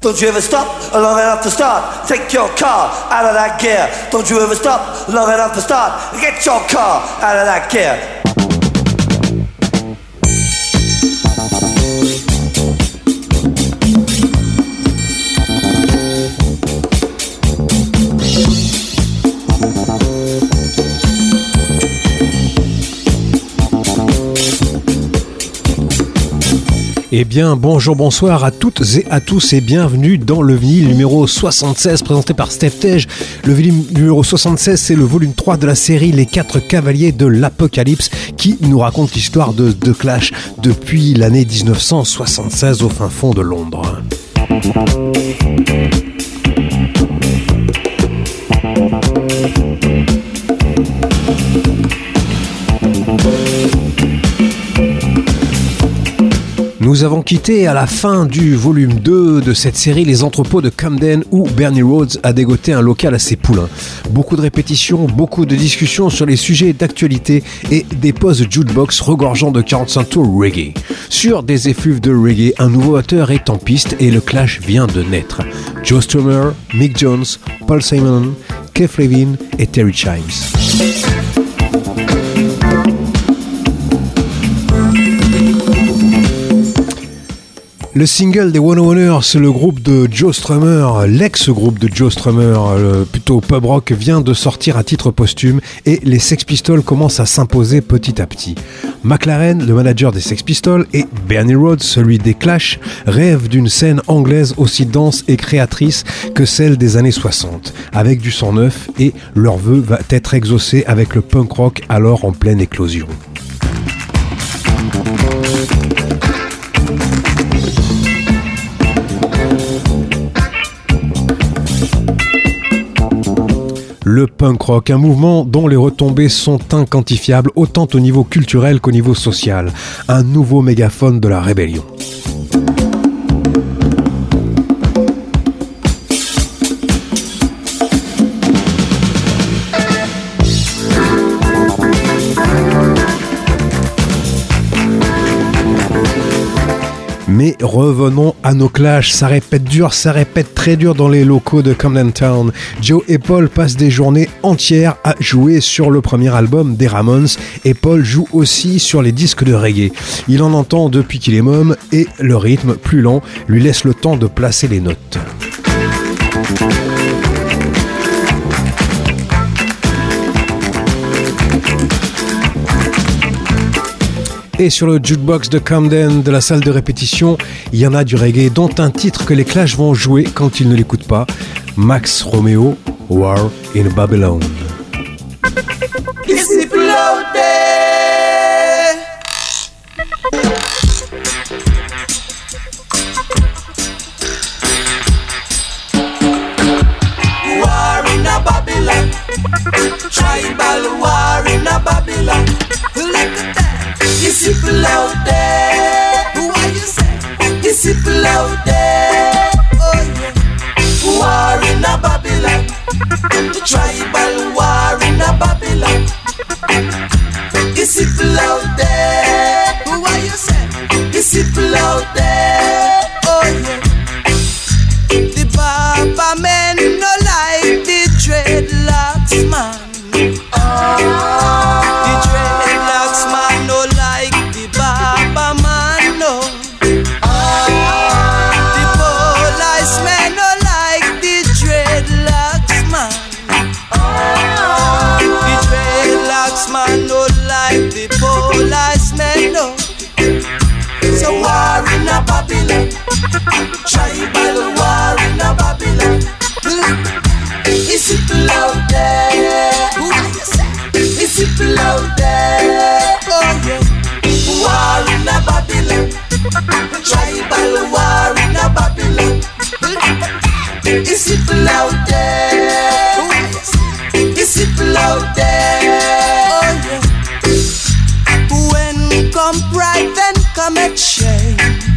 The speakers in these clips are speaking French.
Don't you ever stop long enough to start. Take your car out of that gear. Don't you ever stop long enough to start. Get your car out of that gear. Eh bien, bonjour, bonsoir à toutes et à tous et bienvenue dans le vinyle numéro 76 présenté par Steph Tej. Le vinyle numéro 76, c'est le volume 3 de la série Les 4 Cavaliers de l'Apocalypse qui nous raconte l'histoire de The Clash depuis l'année 1976 au fin fond de Londres. Nous avons quitté à la fin du volume 2 de cette série les entrepôts de Camden où Bernie Rhodes a dégoté un local à ses poulains. Beaucoup de répétitions, beaucoup de discussions sur les sujets d'actualité et des pauses jukebox regorgeant de 45 tours reggae. Sur des effluves de reggae, un nouveau auteur est en piste et le clash vient de naître. Joe Strummer, Mick Jones, Paul Simon, Keith Levin et Terry Chimes. Le single des One Owners, c'est le groupe de Joe Strummer, l'ex-groupe de Joe Strummer, plutôt pub rock, vient de sortir à titre posthume et les Sex Pistols commencent à s'imposer petit à petit. McLaren, le manager des Sex Pistols, et Bernie Rhodes, celui des Clash, rêvent d'une scène anglaise aussi dense et créatrice que celle des années 60, avec du sang neuf, et leur vœu va être exaucé avec le punk rock alors en pleine éclosion. Le punk rock, un mouvement dont les retombées sont inquantifiables autant au niveau culturel qu'au niveau social. Un nouveau mégaphone de la rébellion. Mais revenons à nos clashs, ça répète dur, ça répète très dur dans les locaux de Camden Town. Joe et Paul passent des journées entières à jouer sur le premier album des Ramones et Paul joue aussi sur les disques de reggae. Il en entend depuis qu'il est môme et le rythme plus lent lui laisse le temps de placer les notes. Et sur le jukebox de Camden, de la salle de répétition, il y en a du reggae, dont un titre que les Clash vont jouer quand ils ne l'écoutent pas, Max Romeo, War in Babylon. War in a Babylon, tribal war in a Babylon. Look at that. Is people out there? What you say? Is people out there? Oh yeah. War in a Babylon, tribal war in a Babylon. Is people out there? What you say? Is people out there? Oh yeah. The Baba men no like the dreadlocks man. The dreadlocks man no like the Baba man no. The police men no like the dreadlocks man. The dreadlocks man no like the police men no. So war in a Babylon, tribal war in a Babylon. Is it out there? Is it out there? Oh yeah. War in a Babylon, tribal war in a Babylon. Is it out there? Is it out there? Oh yeah. When come pride, then come a shame.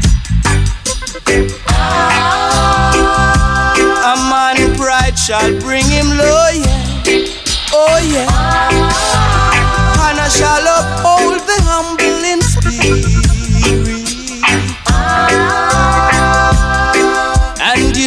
A man pride shall bring him low, yeah. Oh yeah. And I shall uphold the humble in spirit. And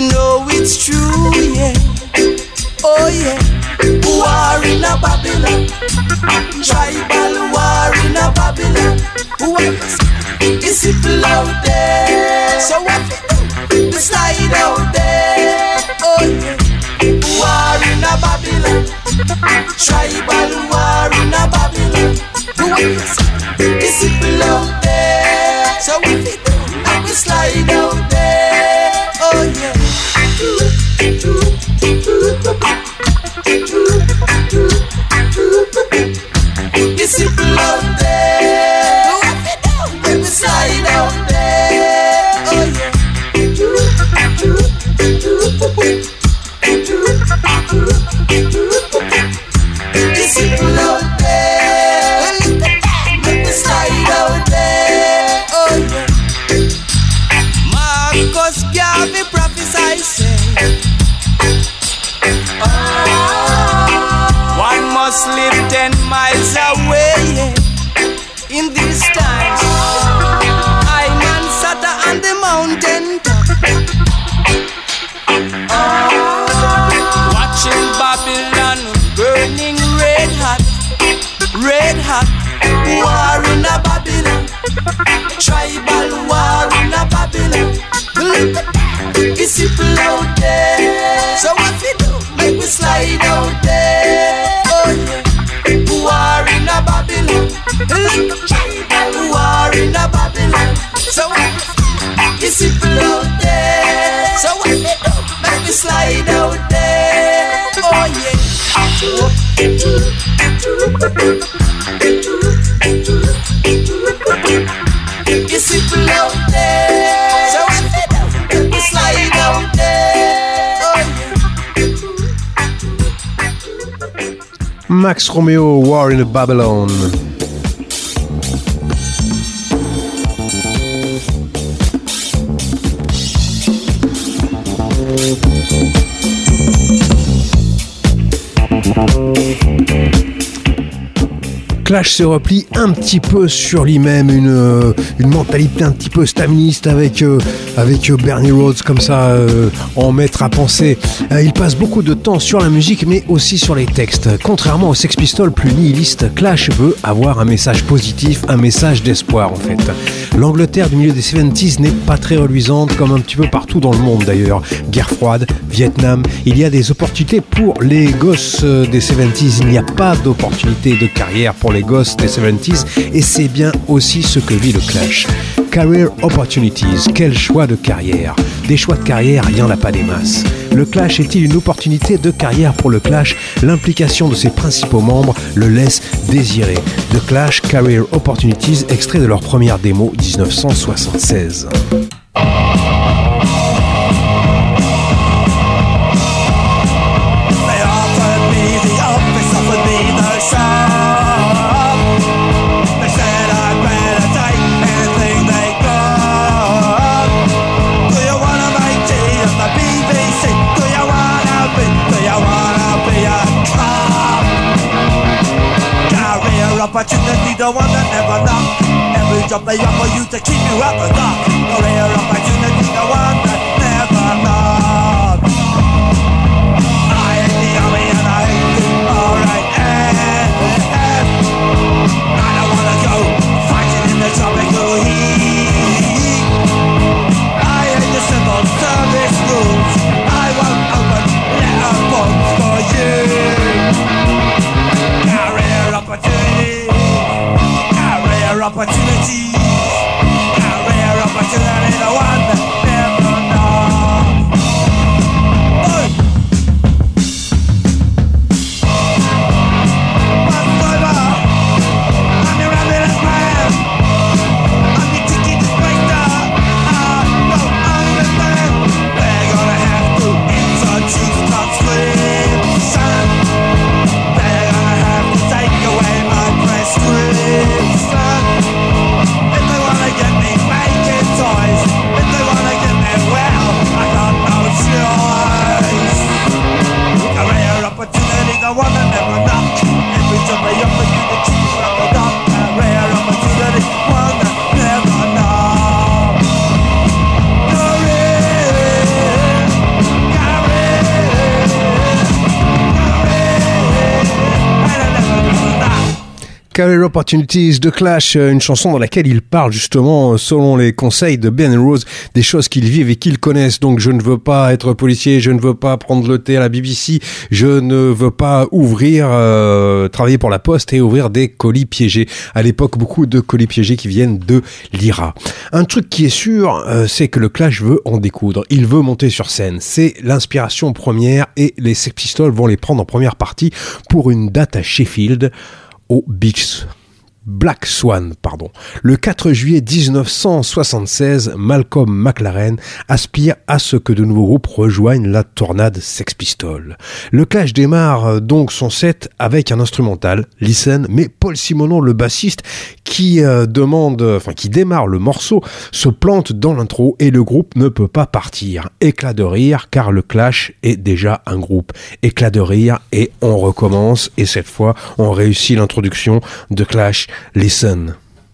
slide out there. Oh yeah. War in a Babylon, tribal war in a Babylon. It's people out there, so if it do, now we slide out there. Oh yeah. It's people out there, so if it do, now we slide out there. Oh yeah. It's people out there, look at that, make me slide out there. Oh yeah. Marcus Garvey prophesy say, one must live 10 miles away in these times. I man sat on the mountain top, watching Babylon burning red hot, red hot. War in a Babylon, tribal war in a Babylon. Look at that, it's people out there. So what we do, make we slide out there. Oh yeah, war in a Babylon. Look at tribal war in a Babylon. So what it's people out there. So what we do, make we slide out there. Oh yeah. It's people out there. So what we do, make we slide out there. Oh yeah. Max Romeo, War in a Babylon. Clash se replie un petit peu sur lui-même, une mentalité un petit peu staliniste avec Bernie Rhodes comme ça en maître à penser. Il passe beaucoup de temps sur la musique mais aussi sur les textes. Contrairement aux Sex Pistols plus nihilistes, Clash veut avoir un message positif, un message d'espoir en fait. L'Angleterre du milieu des 70s n'est pas très reluisante comme un petit peu partout dans le monde d'ailleurs. Guerre froide, Vietnam, il y a des opportunités pour les gosses des 70s, il n'y a pas d'opportunité de carrière pour les gosses des 70s et c'est bien aussi ce que vit le Clash. Career opportunities, quel choix de carrière. Des choix de carrière, il n'y en a pas des masses. Le Clash est-il une opportunité de carrière pour le Clash? L'implication de ses principaux membres le laisse désirer. The Clash, Career Opportunities, extrait de leur première démo 1976. Opportunity, the one that never knock. Every job they offer you to keep you at the dock. The rare opportunity, the one that never knock. I hate the army and I hate you, alright. I don't wanna go fighting in the tropical heat. I hate the civil service rules. I won't open letter books for you. Career opportunity. Opportunity, career opportunity, the one that never Career Opportunities de Clash, une chanson dans laquelle ils parlent justement, selon les conseils de Ben Rose, des choses qu'ils vivent et qu'ils connaissent. Donc je ne veux pas être policier, je ne veux pas prendre le thé à la BBC, je ne veux pas travailler pour la poste et ouvrir des colis piégés. À l'époque, beaucoup de colis piégés qui viennent de l'IRA. Un truc qui est sûr, c'est que le Clash veut en découdre. Il veut monter sur scène. C'est l'inspiration première et les Sex Pistols vont les prendre en première partie pour une date à Sheffield, au Black Swan. Le 4 juillet 1976, Malcolm McLaren aspire à ce que de nouveaux groupes rejoignent la tornade Sex Pistols. Le Clash démarre donc son set avec un instrumental, Listen, mais Paul Simonon, le bassiste, qui démarre le morceau, se plante dans l'intro et le groupe ne peut pas partir. Éclat de rire, car le Clash est déjà un groupe. Éclat de rire et on recommence, et cette fois on réussit l'introduction de Clash. Listen.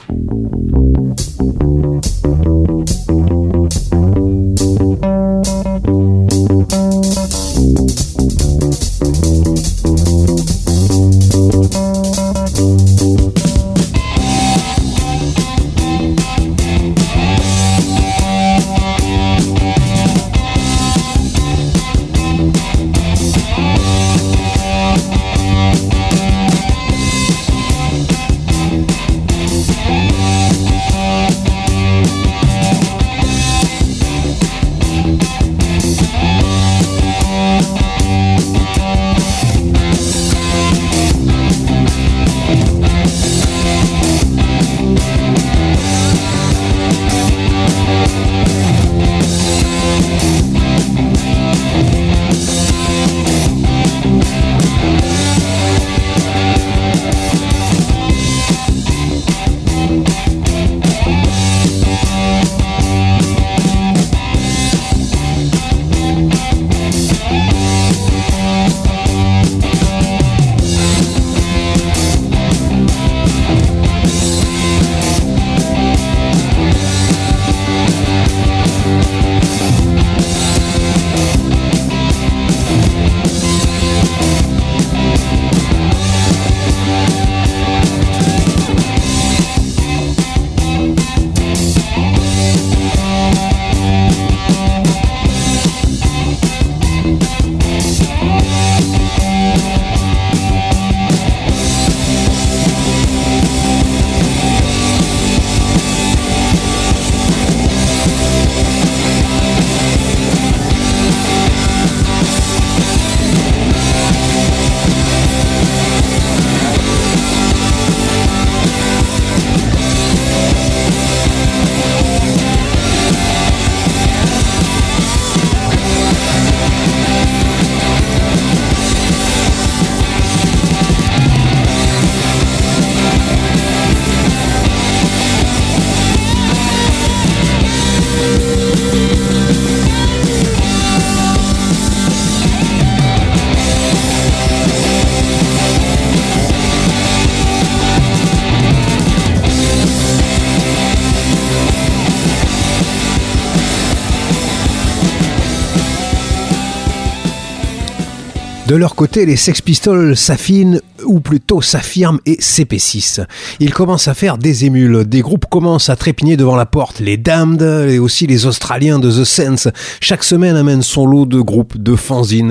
De leur côté, les Sex Pistols s'affinent, ou plutôt s'affirment et s'épaississent. Ils commencent à faire des émules, des groupes commencent à trépigner devant la porte, les Damned et aussi les Australiens de The Sense. Chaque semaine amène son lot de groupes, de fanzines,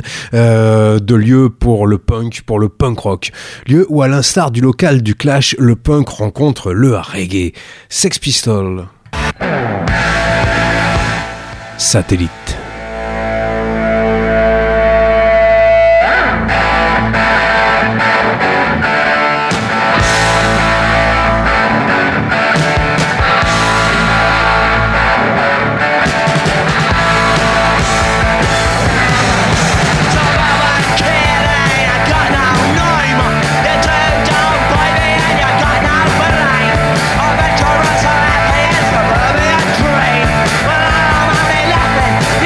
de lieux pour le punk rock. Lieu où, à l'instar du local du Clash, le punk rencontre le reggae. Sex Pistols. Satellite. Well, I'm only laughing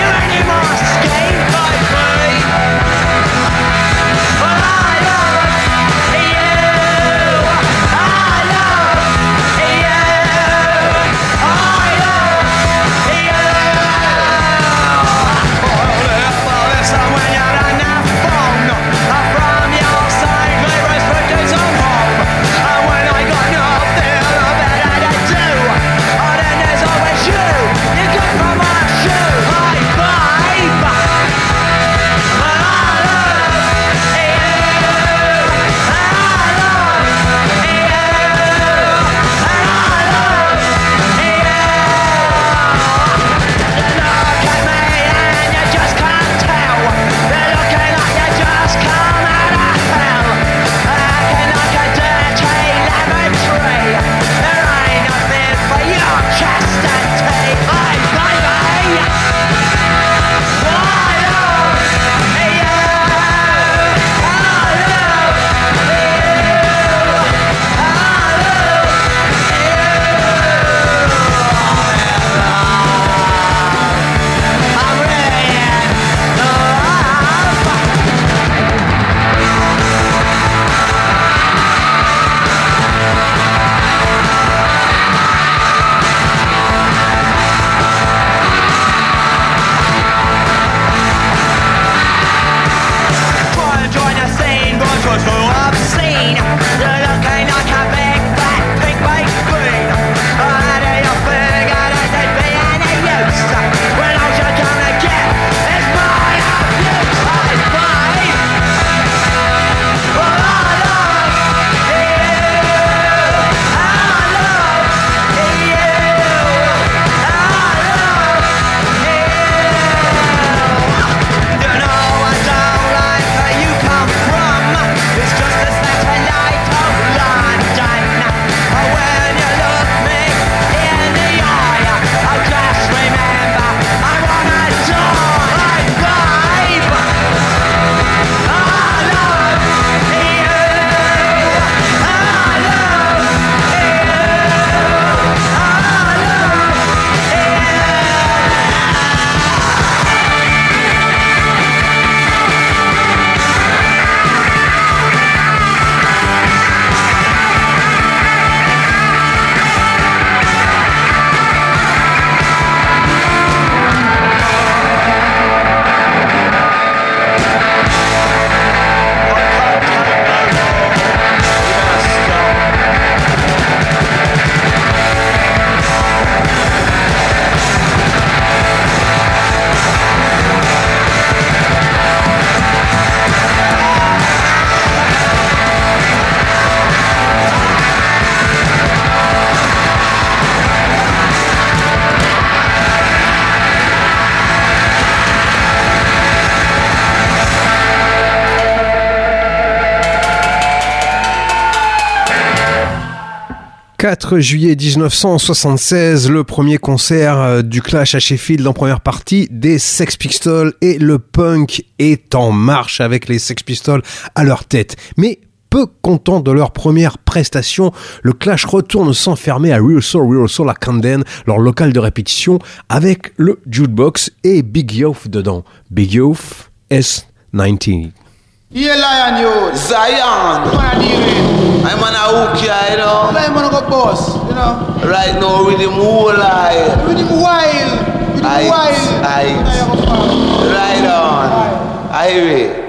4 juillet 1976, le premier concert du Clash à Sheffield en première partie des Sex Pistols, et le punk est en marche avec les Sex Pistols à leur tête. Mais peu contents de leur première prestation, le Clash retourne s'enfermer à Rehearsal à Camden, leur local de répétition, avec le jukebox et Big Youth dedans. Big Youth S19. Yeah, Lion, you. Zion. What I deal with? I'm on a hook here, you know. I'm gonna go boss, you know. Right now, with the moonlight. With him wild. With him wild. Right on. I hear it.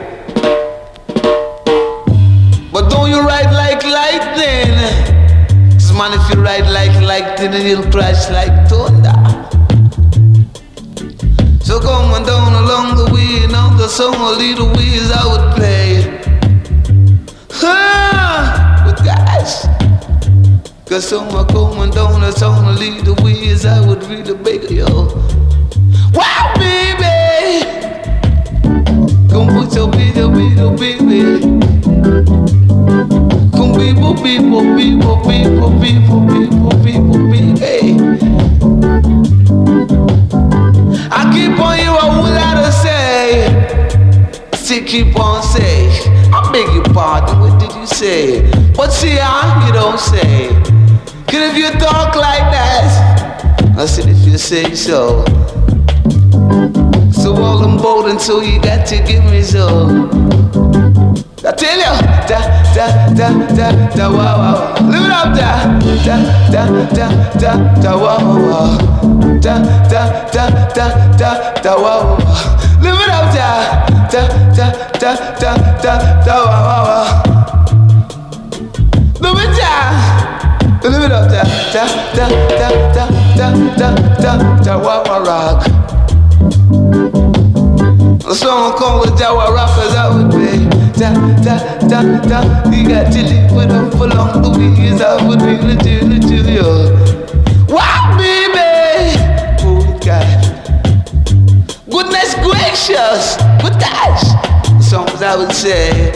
But don't you ride like lightning? Cause man, if you ride like lightning, you'll crash like thunder. So come on down along the way, now the song will lead the ways I would play. But guys, cause someone coming down the song will lead the ways I would really beg you. Wow, baby! Come put your baby. Come people, baby. I keep on you a whole lot to say. Still keep on saying. I beg your pardon, what did you say? But see how you don't say. Cause if you talk like that, I said if you say so. So all I'm bold until you got to give me so. I tell you, da, wow, wow. Live it up, da, wow, wow. Da, wow, wow. Live it up, da, wow, wow. Live it up, da, wow, wow, rock. A song called Jawa Rappers I would play. You got to live with them for long the ways I would really do you. Wow, baby! Oh, God. Goodness gracious! Good gosh! Songs I would say.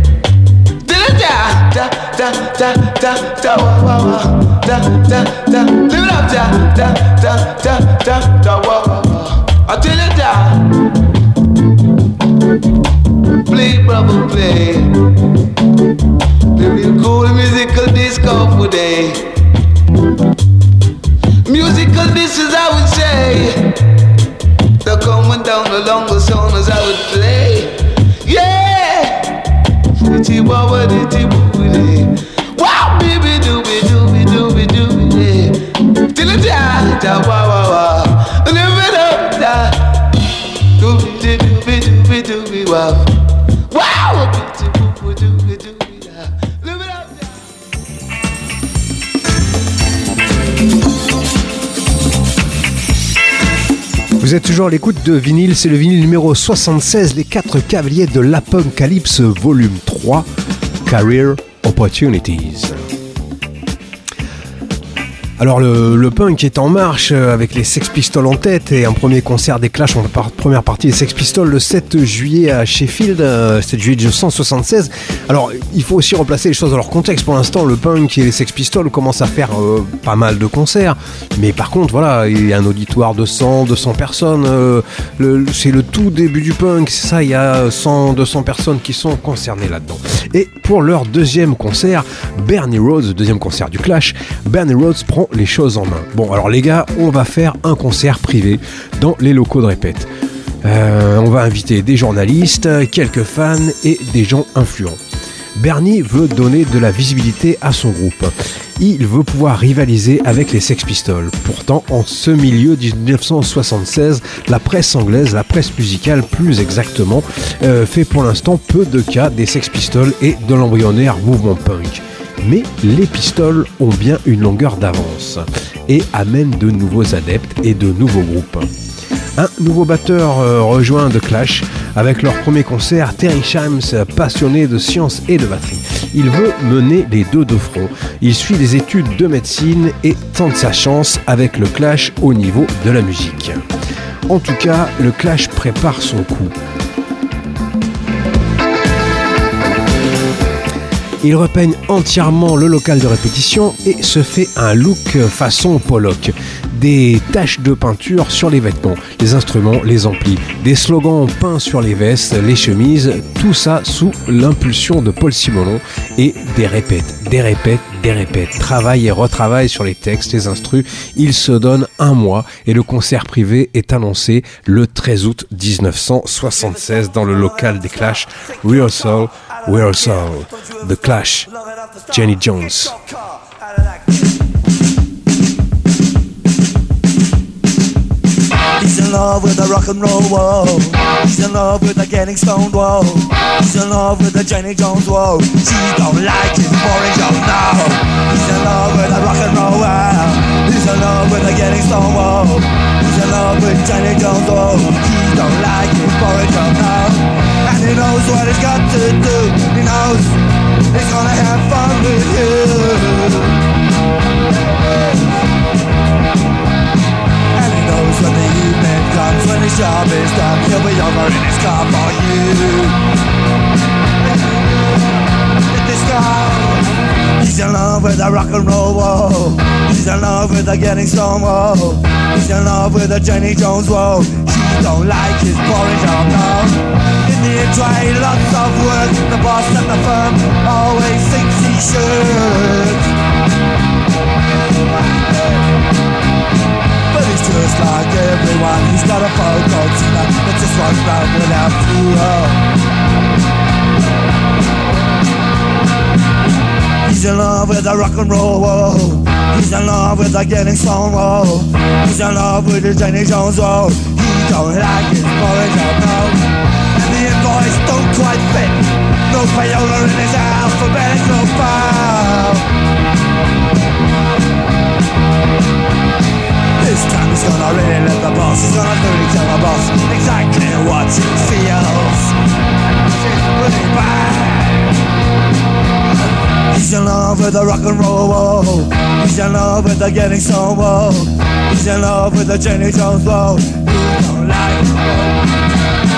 Live it up, I tell you that. Play, brother, play. The real cool musical disco today. Musical discs, I would say. They're coming down along the songs I would play. Yeah! Wow, baby, doobie, till it die, wow, wow, wow. Live it up, da. Doobie, wow. Wow! Live it up, da. Vous êtes toujours à l'écoute de Vinyle, c'est le vinyle numéro 76, les 4 cavaliers de l'Apocalypse, volume 3, Career Opportunities. Alors le punk est en marche avec les Sex Pistols en tête, et un premier concert des Clash en première partie des Sex Pistols le 7 juillet à Sheffield, 7 juillet 1976. Alors il faut aussi replacer les choses dans leur contexte. Pour l'instant, le punk et les Sex Pistols commencent à faire pas mal de concerts, mais par contre voilà, il y a un auditoire de 200 personnes, c'est le tout début du punk, c'est ça, il y a 200 personnes qui sont concernées là-dedans. Et pour leur deuxième concert, Bernie Rhodes, deuxième concert du Clash, Bernie Rhodes prend les choses en main. Bon, alors les gars, on va faire un concert privé dans les locaux de répète. On va inviter des journalistes, quelques fans et des gens influents. Bernie veut donner de la visibilité à son groupe. Il veut pouvoir rivaliser avec les Sex Pistols. Pourtant, en ce milieu 1976, la presse anglaise, la presse musicale plus exactement, fait pour l'instant peu de cas des Sex Pistols et de l'embryonnaire mouvement punk. Mais les Pistols ont bien une longueur d'avance et amènent de nouveaux adeptes et de nouveaux groupes. Un nouveau batteur rejoint The Clash avec leur premier concert. Terry Shams, passionné de science et de batterie. Il veut mener les deux de front. Il suit des études de médecine et tente sa chance avec le Clash au niveau de la musique. En tout cas, le Clash prépare son coup. Il repeigne entièrement le local de répétition et se fait un look façon Pollock. Des taches de peinture sur les vêtements, les instruments, les amplis, des slogans peints sur les vestes, les chemises, tout ça sous l'impulsion de Paul Simonon et des répètes, travail et retravail sur les textes, les instrus. Il se donne un mois et le concert privé est annoncé le 13 août 1976 dans le local des Clash. Rehearsal, The Clash, Jenny Jones. He's in love with the rock and roll, whoa. He's in love with the getting stoned, whoa. He's in love with the Jenny Jones, whoa. She don't like his boring joke, no. He's in love with the rock and roll, wow. He's in love with the getting stoned, whoa. He's in love with Jenny Jones, whoa. He don't like his boring joke, no. And he knows what he's got to do. He knows he's gonna have fun with you. When the evening comes, when his job is done, he'll be over in his car for you. This guy, he's in love with the rock and roll, whoa. He's in love with the getting stoned, whoa. He's in love with the Jenny Jones, whoa. She don't like his boring job, no. In the trade, lots of work. The boss at the firm always thinks he should. But he's just like everyone. He's got a photo tonight that just runs round without fuel. He's in love with the rock and roll, whoa. He's in love with the getting stoned, whoa. He's in love with the Jenny Jones, whoa. He don't like his boring job, no. And the invoice don't quite fit. No payola in his alphabetical file. This time he's gonna really let the boss. He's gonna really tell the boss exactly what he feels. She's pretty bad. He's in love with the rock and roll, whoa. He's in love with the getting stoned, whoa. He's in love with the Jenny Jones, whoa. You don't like it, whoa.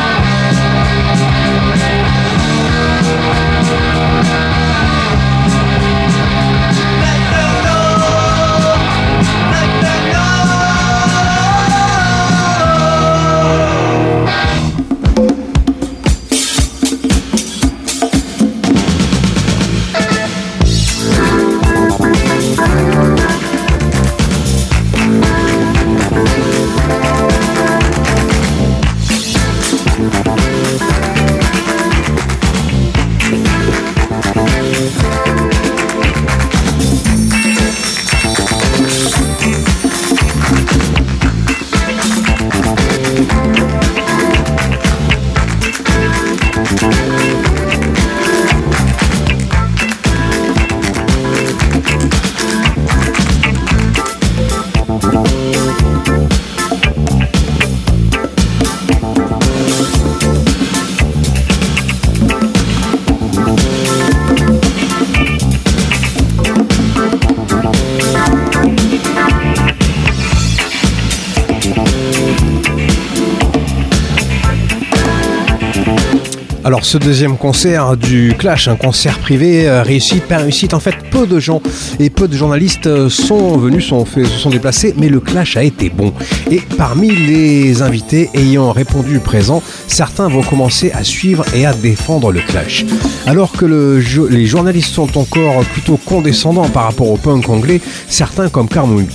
Alors ce deuxième concert du Clash, un concert privé, réussite, pas réussite, en fait peu de gens et peu de journalistes sont venus, se sont déplacés, mais le Clash a été bon. Et parmi les invités ayant répondu présent, certains vont commencer à suivre et à défendre le Clash. Alors que les journalistes sont encore plutôt condescendants par rapport au punk anglais, certains comme Caroline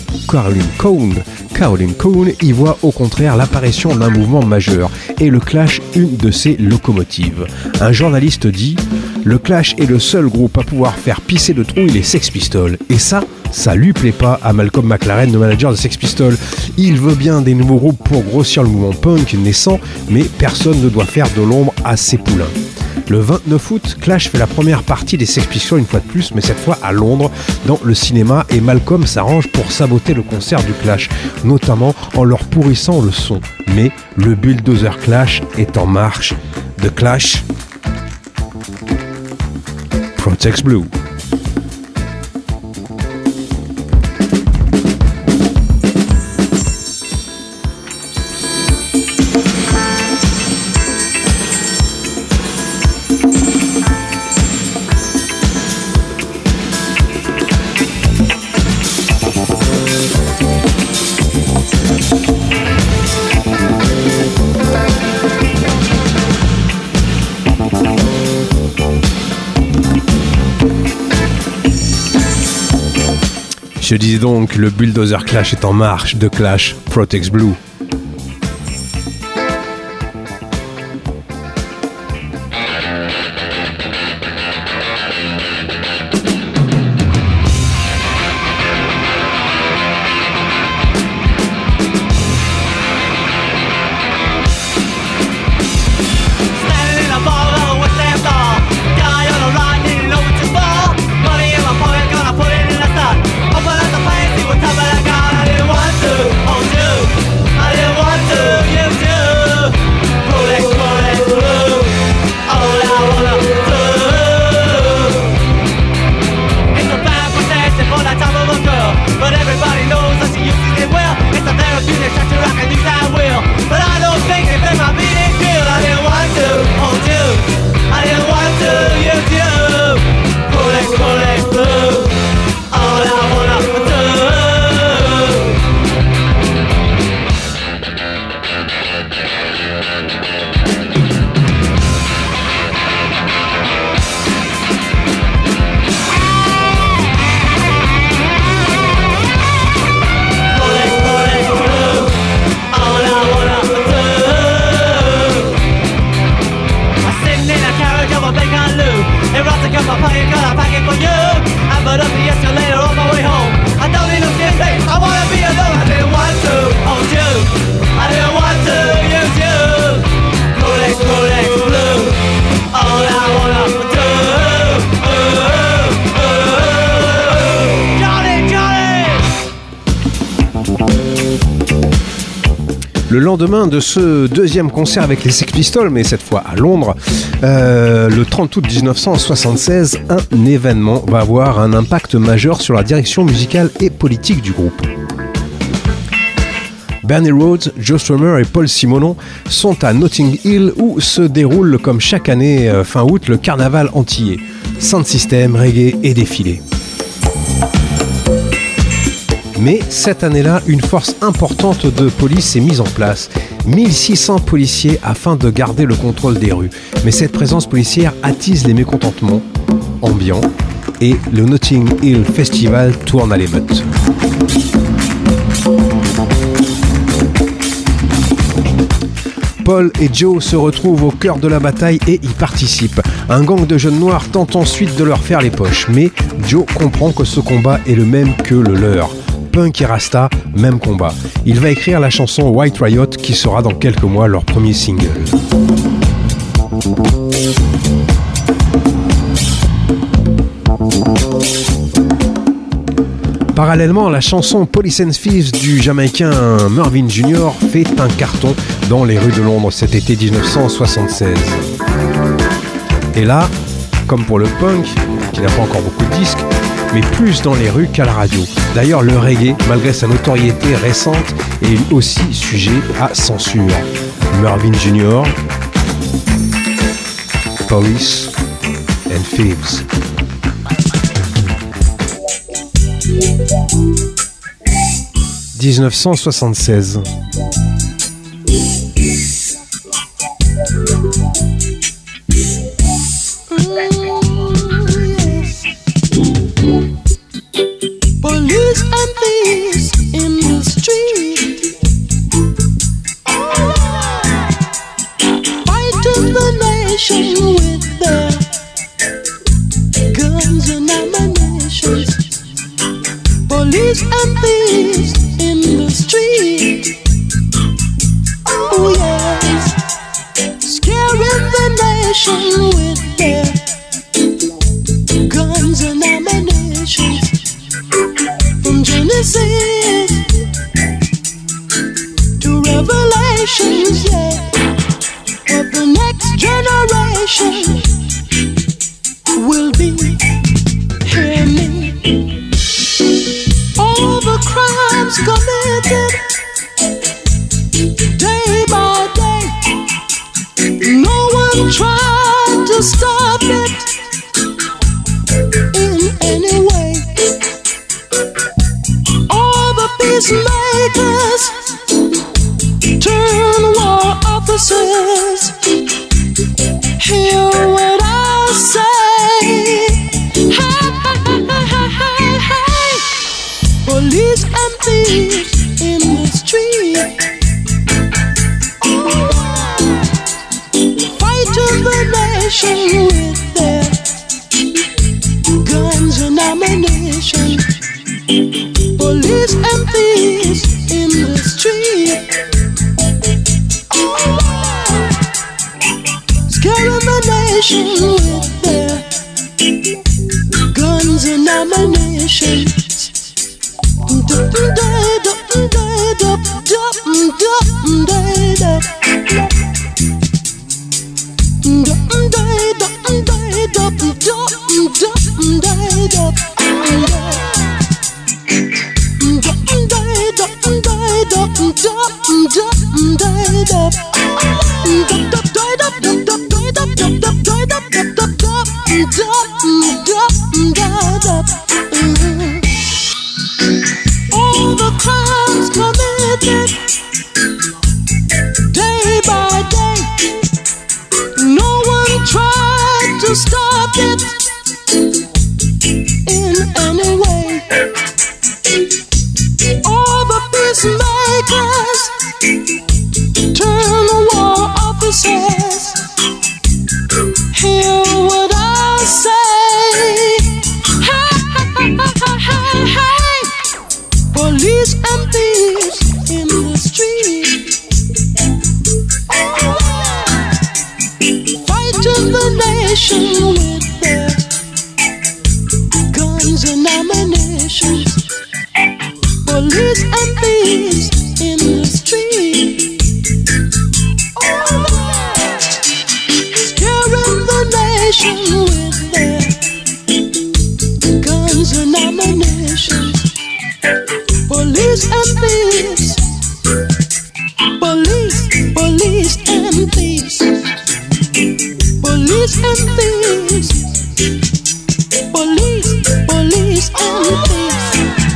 Cohn y voient au contraire l'apparition d'un mouvement majeur et le Clash une de ses locomotives. Un journaliste dit « Le Clash est le seul groupe à pouvoir faire pisser de trouille les Sex Pistols. » Et ça lui plaît pas à Malcolm McLaren, le manager de Sex Pistols. Il veut bien des nouveaux groupes pour grossir le mouvement punk naissant, mais personne ne doit faire de l'ombre à ses poulains. Le 29 août, Clash fait la première partie des Sex Pistols une fois de plus, mais cette fois à Londres, dans le cinéma, et Malcolm s'arrange pour saboter le concert du Clash, notamment en leur pourrissant le son. Mais le bulldozer Clash est en marche. The Clash Protects Blue. Je dis donc, le Bulldozer Clash est en marche de Clash Protects Blue. Le lendemain de ce deuxième concert avec les Sex Pistols, mais cette fois à Londres, le 30 août 1976, un événement va avoir un impact majeur sur la direction musicale et politique du groupe. Bernie Rhodes, Joe Strummer et Paul Simonon sont à Notting Hill où se déroule comme chaque année fin août le carnaval antillais. Sound system, reggae et défilé. Mais cette année-là, une force importante de police est mise en place. 1600 policiers afin de garder le contrôle des rues. Mais cette présence policière attise les mécontentements ambiants et le Notting Hill Festival tourne à l'émeute. Paul et Joe se retrouvent au cœur de la bataille et y participent. Un gang de jeunes noirs tente ensuite de leur faire les poches, mais Joe comprend que ce combat est le même que le leur. Punk et Rasta, même combat. Il va écrire la chanson White Riot qui sera dans quelques mois leur premier single. Parallèlement, la chanson Police and Thieves du Jamaïcain Mervyn Jr. fait un carton dans les rues de Londres cet été 1976. Et là, comme pour le punk, qui n'a pas encore beaucoup de disques, mais plus dans les rues qu'à la radio. D'ailleurs, le reggae, malgré sa notoriété récente, est aussi sujet à censure. Mervyn Jr., Police and Thieves. « 1976. Police and thieves in the street, fighting the nation with their guns and ammunition. Police and thieves in the street, oh yes, scaring the nation with their guns and ammunition. From Genesis to Revelations, yeah, what the next generation will be. Hear me. All the crimes committed day by day, no one tried to stop it in any way. All the peacemakers turn war officers. Hear what I say. Hey, hey, hey, hey, hey. nation with their guns and ammunition. Police and thieves in the street, scaring the nation with their guns and ammunition. All the crimes committed day by day, no one tried to stop it in any way. All the peacemakers turn the war officers. Hear what I say. Hey, hey, hey. Police and thieves in the street, fighting the nation with their guns and ammunition. Police and thieves in the street, scaring the nation with their guns and ammunition. Police and thieves, police, police and thieves, police and thieves, police, police and thieves.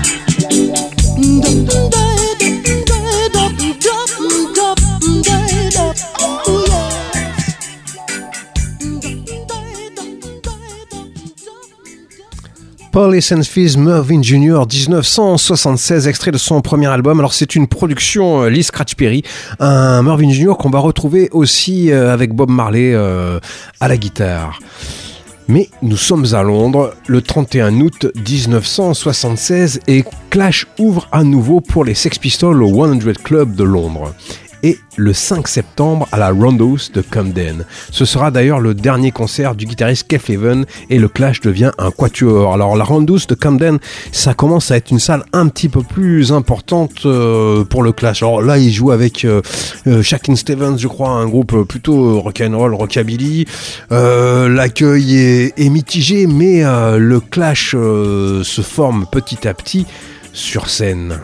Police and Thieves, Mervyn Jr. 1976, extrait de son premier album. Alors c'est une production Lee Scratch Perry, un Mervyn Jr. qu'on va retrouver aussi avec Bob Marley à la guitare. Mais nous sommes à Londres, le 31 août 1976, et Clash ouvre à nouveau pour les Sex Pistols au 100 Club de Londres. Et le 5 septembre à la Roundhouse de Camden. Ce sera d'ailleurs le dernier concert du guitariste Keith Leven et le Clash devient un quatuor. Alors la Roundhouse de Camden, ça commence à être une salle un petit peu plus importante pour le Clash. Alors là, il joue avec Shakin' Stevens, je crois, un groupe plutôt rock'n'roll, rockabilly. L'accueil est mitigé, mais le Clash se forme petit à petit sur scène.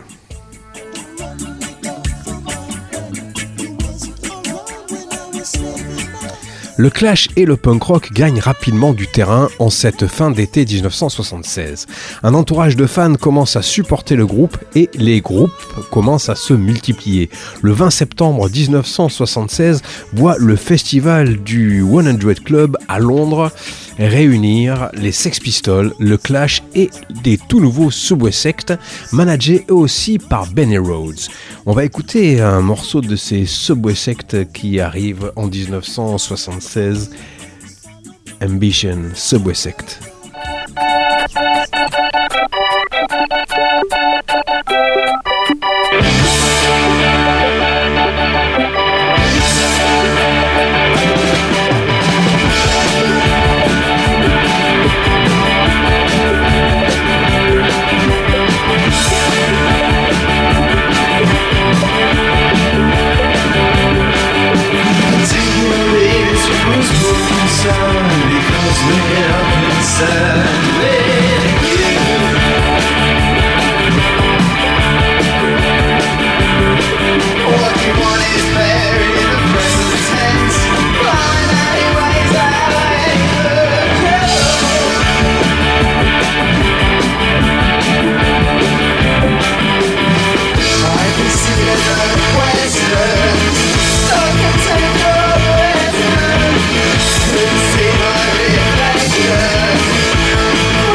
Le Clash et le punk rock gagnent rapidement du terrain en cette fin d'été 1976. Un entourage de fans commence à supporter le groupe et les groupes commencent à se multiplier. Le 20 septembre 1976 voit le festival du 100 Club à Londres réunir les Sex Pistols, le Clash et des tout nouveaux Subway Sect, managés eux aussi par Benny Rhodes. On va écouter un morceau de ces Subway Sect qui arrive en 1976, Ambition, Subway Sect. Because we're concerned with what you want is buried in the present tense. Blind alleyways I can see the question. Don't contain your resident. See my reflection.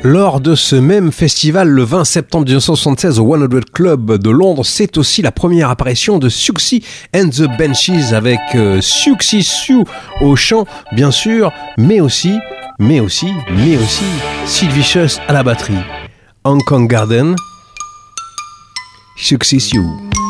Lors de ce même festival, le 20 septembre 1976 au 100 Club de Londres, c'est aussi la première apparition de Siouxsie and the Banshees avec Siouxsie Sioux au chant, bien sûr, mais aussi Sid Vicious à la batterie. Hong Kong Garden, Siouxsie Sioux.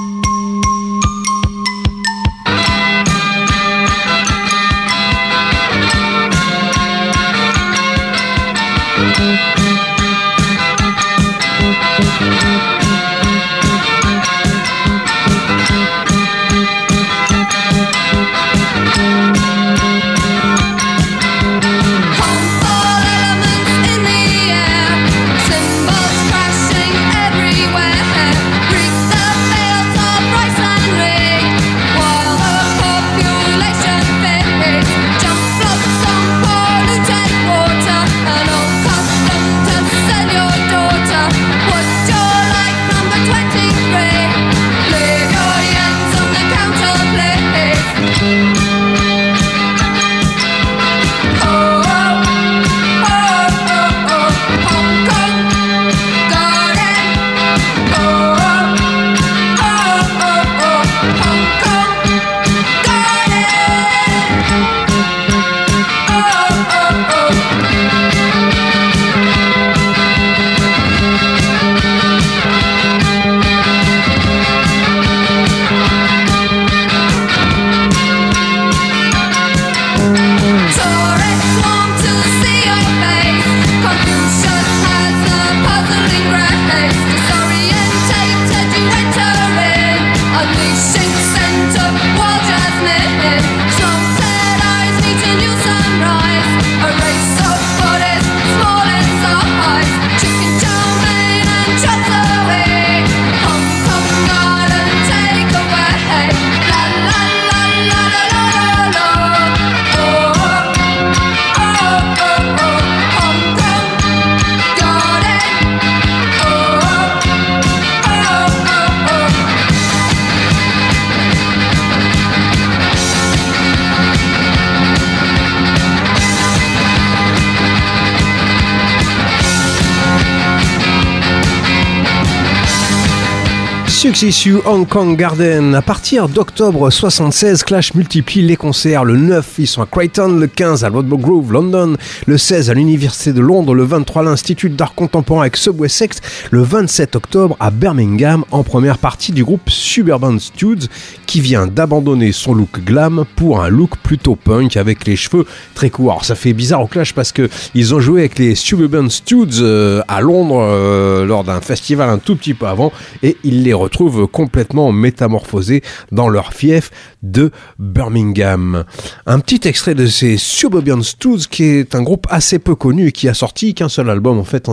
Successive Hong Kong Garden. À partir d'octobre 76, Clash multiplie les concerts. Le 9, ils sont à Crichton, le 15 à Rodborough Grove, London, le 16 à l'Université de Londres, le 23 à l'Institut d'Art Contemporain avec Subway Sex, le 27 octobre à Birmingham, en première partie du groupe Suburban Studs, qui vient d'abandonner son look glam pour un look plutôt punk avec les cheveux très courts. Alors, ça fait bizarre au Clash parce que ils ont joué avec les Suburban Studs à Londres lors d'un festival un tout petit peu avant, et ils les retrouvent complètement métamorphosés dans leur fief de Birmingham. Un petit extrait de ces Suburban Studs, qui est un groupe assez peu connu et qui a sorti qu'un seul album en fait en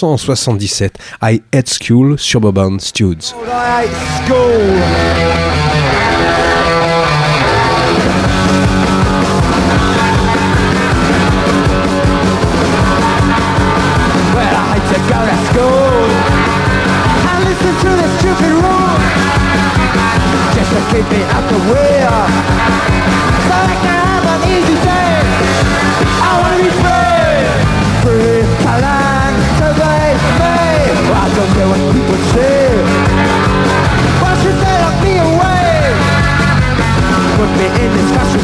1977. I Hate School, Suburban Studs. I hate school. Keep me out the wheel, so I can have an easy day. I wanna be free to learn to be me. I don't care what people say. Why should they lock me away? Put me in discussion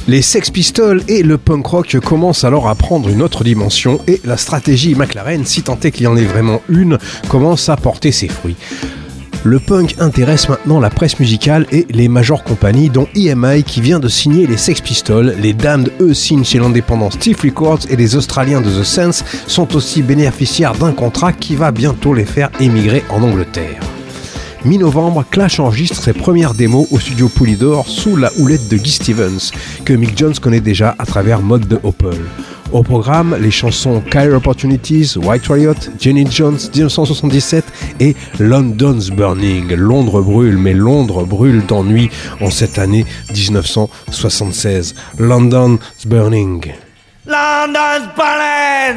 Les Sex Pistols et le punk rock commencent alors à prendre une autre dimension et la stratégie McLaren, si tant est qu'il y en ait vraiment une, commence à porter ses fruits. Le punk intéresse maintenant la presse musicale et les major compagnies dont EMI qui vient de signer les Sex Pistols, les Damned eux signent chez l'indépendant Stiff Records et les Australiens de The Sense sont aussi bénéficiaires d'un contrat qui va bientôt les faire émigrer en Angleterre. Mi-novembre, Clash enregistre ses premières démos au studio Polydor sous la houlette de Guy Stevens, que Mick Jones connaît déjà à travers Mode de Opel. Au programme, les chansons Kyle Opportunities, White Riot, Jenny Jones 1977 et London's Burning. Londres brûle, mais Londres brûle d'ennui en cette année 1976. London's Burning. London's burning!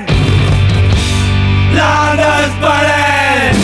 London's burning!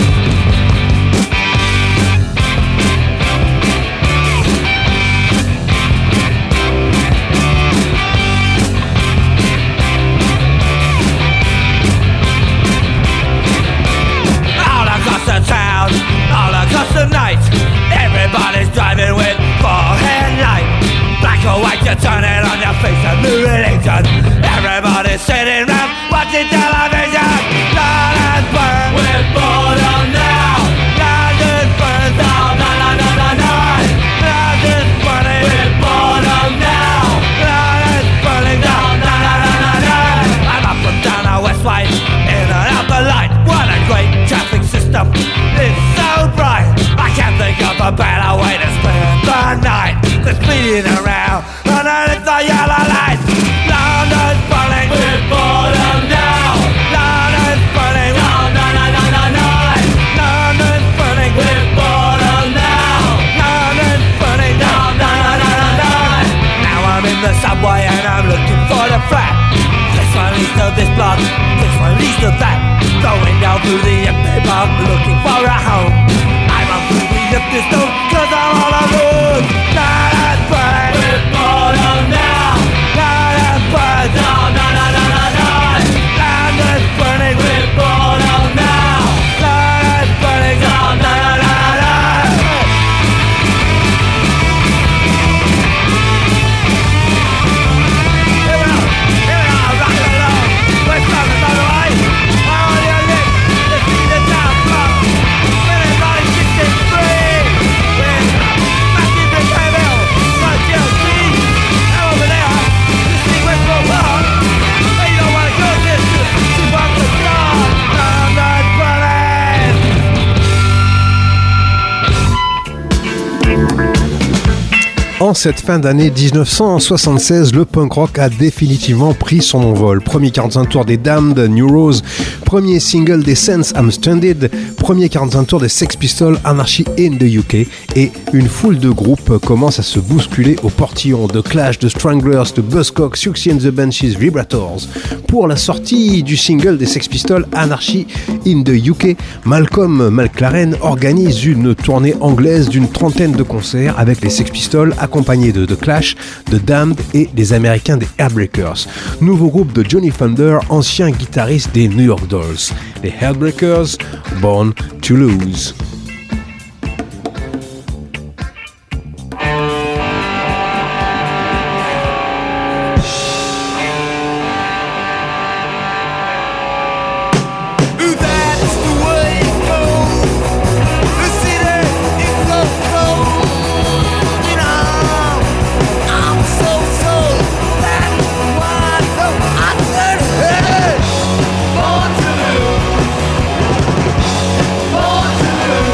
All across the night, everybody's driving with forehead light. Black or white, you turn it on your face, a new religion. Everybody's sitting round watching television. London's burn, we're bored of now. London's burn down, na na na na na. London's burning, we're bored of now. London's burning down, na na na na na. I'm up and down our West White, in and out the light. What a great traffic system. It's so bright, I can't think of a better way to spend the night. They're speeding around underneath the yellow light. London's burning, we're bored of now. London's burning, no, no, no, no, no, no. London's burning, we're bored of now. London's burning, no, no, no, no, no, no. Now I'm in the subway and I'm looking for the flat. This one leads to this block, this one leads to that. Going down through the empty park, looking for a home. I'm up through the empty stone, cause I'm all alone. London's burning, we're bored of now. London's burning, no, no, no, no, no, no. London's burning, we're bored of now. London's burning, no, no, no, no, no, no. Here we are, rock it along. We're coming, by the way. En cette fin d'année 1976, le punk rock a définitivement pris son envol. Premier 45 tours des Damned, New Rose, premier single des Sense, I'm Stranded, premier 45 tours des Sex Pistols, Anarchy in the UK, et une foule de groupes commence à se bousculer au portillon. de Clash, de Stranglers, de Buzzcocks, Siouxsie and the Banshees, Vibrators. Pour la sortie du single des Sex Pistols, Anarchy in the UK, Malcolm McLaren organise une tournée anglaise d'une trentaine de concerts avec les Sex Pistols, accompagné de The Clash, de Damned et des Américains des Heartbreakers. Nouveau groupe de Johnny Thunder, ancien guitariste des New York Dolls. Les Heartbreakers, Born to Lose. Born to lose.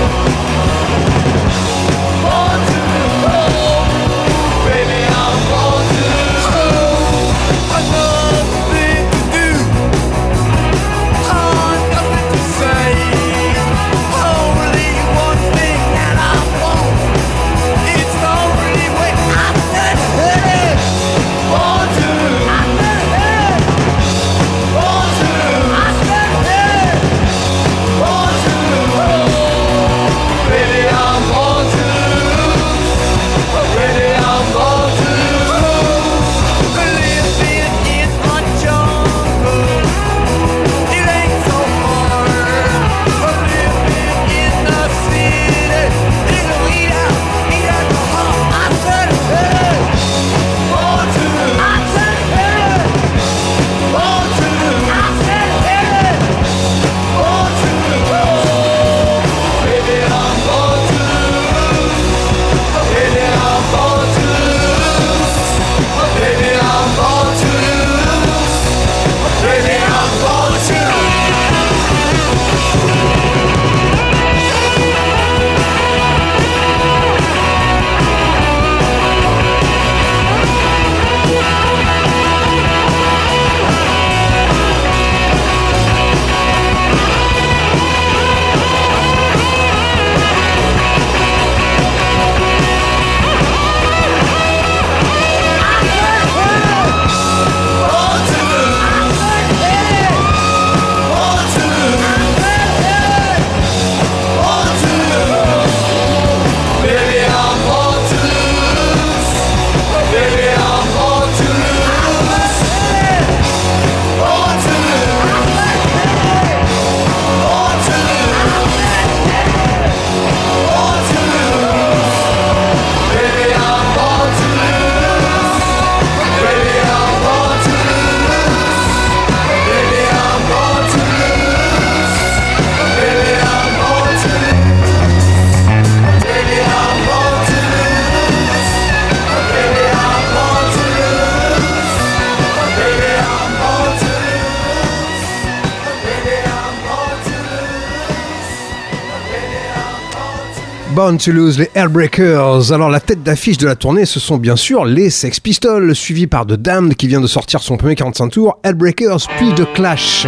Born to Lose, les Hellbreakers. Alors la tête d'affiche de la tournée, ce sont bien sûr les Sex Pistols, suivis par The Damned qui vient de sortir son premier 45 tours, Hellbreakers puis The Clash.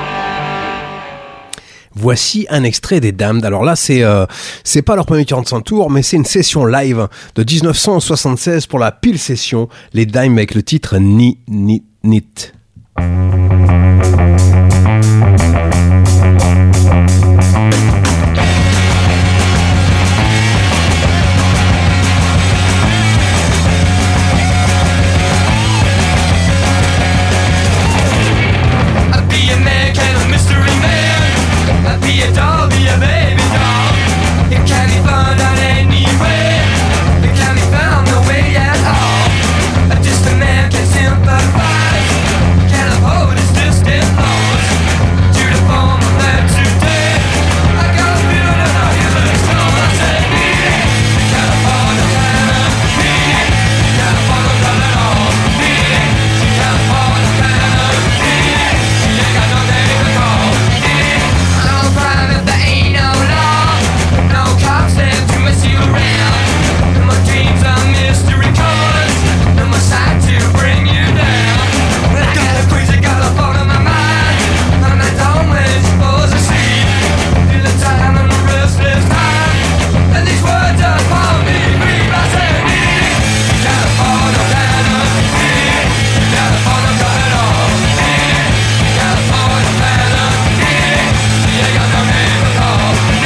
Voici un extrait des Damned. Alors là, c'est pas leur premier 45 tours, mais c'est une session live de 1976 pour la pile session. Les Damned avec le titre Ni Ni Nit. Be a doll, be a baby doll. It can't be found out anywhere. It can't be found no way at all. Just a man can sympathize. Can't uphold his distant laws. To the form of man today. I got a feeling that I hear the storm. I say, you can't afford no kind of feeling. You can't afford no kind at all. Feeling. You can't afford no kind of feeling. You ain't got no name to call. Crime if there ain't no law. No cops there to mess you around. No more dreams are mystery colors. No more sight to bring you down. Well, I got a crazy got a thought in my mind. And I don't when it's supposed to see. Feel the time and the restless time. And these words are upon me. Read my sanity. You can't afford no kind of feeling. You can't afford no kind at all. You can't afford no kind of feeling. You ain't got no name to call.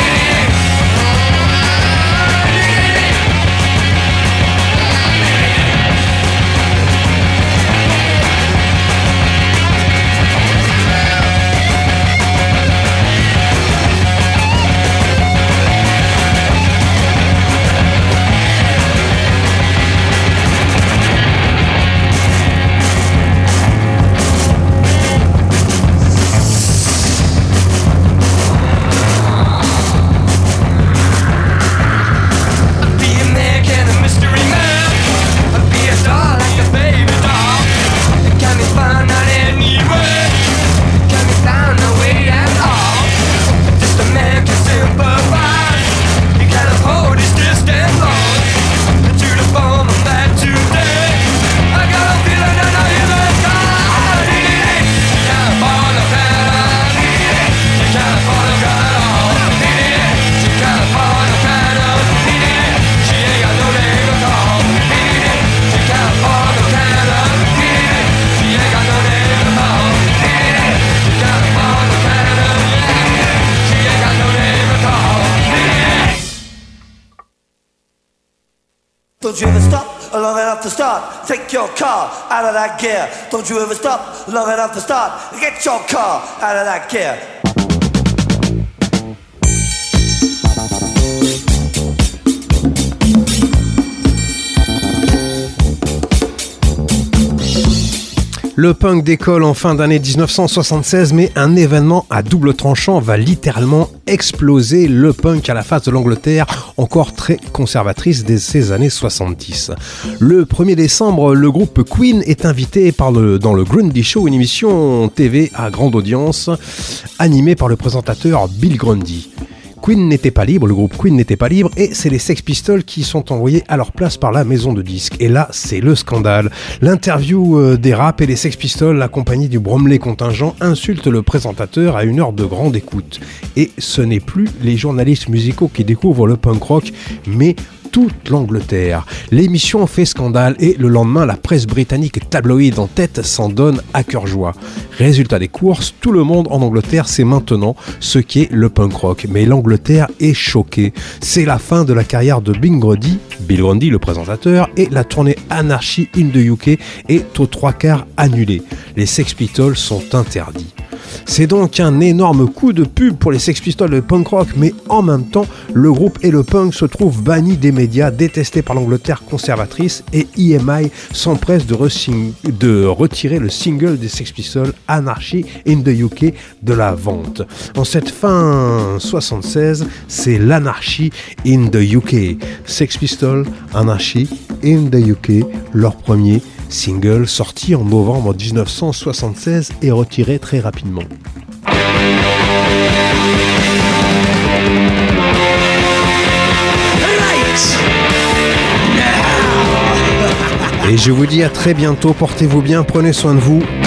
Don't you ever stop long enough to start. Take your car out of that gear. Don't you ever stop long enough to start. Get your car out of that gear. Le punk décolle en fin d'année 1976, mais un événement à double tranchant va littéralement exploser le punk à la face de l'Angleterre, encore très conservatrice dès ces années 70. Le 1er décembre, le groupe Queen est invité dans le Grundy Show, une émission TV à grande audience, animée par le présentateur Bill Grundy. Queen n'était pas libre, le groupe Queen n'était pas libre, et c'est les Sex Pistols qui sont envoyés à leur place par la maison de disques. Et là, c'est le scandale. L'interview des Raps et les Sex Pistols, accompagnés du Bromley contingent, insulte le présentateur à une heure de grande écoute. Et ce n'est plus les journalistes musicaux qui découvrent le punk rock, mais toute l'Angleterre. L'émission fait scandale et le lendemain, la presse britannique tabloïde en tête s'en donne à cœur joie. Résultat des courses, tout le monde en Angleterre sait maintenant ce qu'est le punk rock. Mais l'Angleterre est choquée. C'est la fin de la carrière de Bill Grundy, le présentateur, et la tournée Anarchy in the UK est aux 3/4 annulée. Les Sex Pistols sont interdits. C'est donc un énorme coup de pub pour les Sex Pistols de punk rock, mais en même temps, le groupe et le punk se trouvent bannis des médias, détestés par l'Angleterre conservatrice, et EMI s'empresse de retirer le single des Sex Pistols, Anarchy in the UK, de la vente. En cette fin 76, c'est l'Anarchy in the UK. Sex Pistols, Anarchy in the UK, leur premier single sorti en novembre 1976 et retiré très rapidement. Et je vous dis à très bientôt, portez-vous bien, prenez soin de vous.